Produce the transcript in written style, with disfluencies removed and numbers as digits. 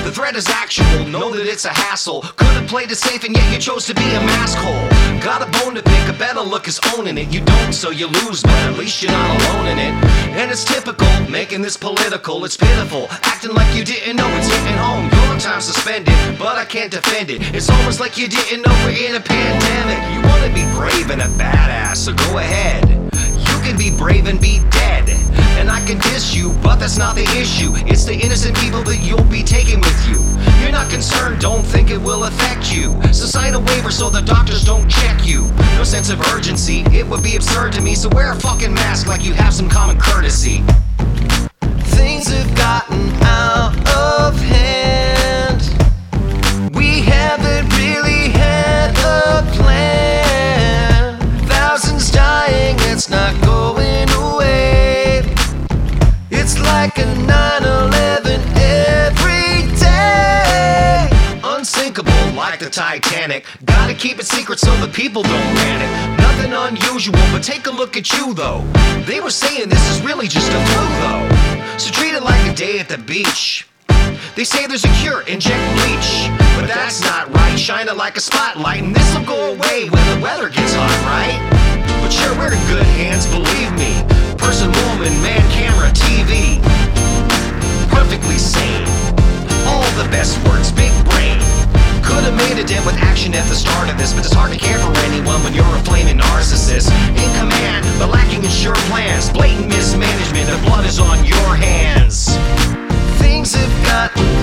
The threat is actual, know that it's a hassle. Could've played it safe and yet you chose to be a mask hole. Got a bone to pick, a better look is owning it. You don't, so you lose, but at least you're not alone in it. And it's typical, making this political, it's pitiful. Acting like you didn't know it's hitting home. Your time suspended, but I can't defend it. It's almost like you didn't know we're in a pandemic. You wanna be brave and a badass, so go ahead. You can be brave and be dead, and I can diss you, but that's not the issue. It's the innocent people that you'll be taking with you. You're not concerned, don't think it will affect you. So sign a waiver so the doctors don't check you. No sense of urgency, it would be absurd to me. So wear a fucking mask like you have some common courtesy. Things have gotten out of hand. We haven't really had a plan. Thousands dying, it's not going away. It's like a 9/11 every day. Unsinkable like the Titanic. Gotta keep it secret so the people don't panic. Nothing unusual, but take a look at you though. They were saying this is really just a flu though. So treat it like a day at the beach. They say there's a cure, inject bleach, but that's not right. Shine it like a spotlight and this'll go away when the weather gets hot, right? But sure, we're in good hands, believe me. Person, woman, man, camera, TV. Perfectly sane. All the best words, big brain. Could've made a dent with action at the start of this, but it's hard to care for anyone when you're a flaming narcissist. In command, but lacking in sure plans. Blatant mismanagement, the blood is on your hands. Things have gotten